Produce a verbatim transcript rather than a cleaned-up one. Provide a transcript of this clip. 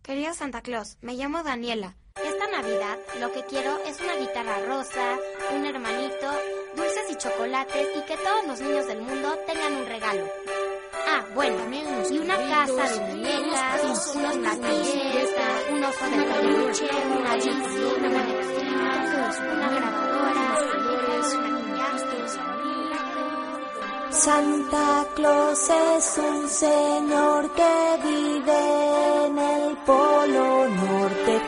Querido Santa Claus, me llamo Daniela. Esta Navidad lo que quiero es una guitarra rosa, un hermanito, dulces y chocolates y que todos los niños del mundo tengan un regalo. Ah, bueno, y una casa de muñecas, unos platillos, un oso de peluche, una bici, una manecina, una grabadora, una Santa Claus es un señor que vive en el Polo Norte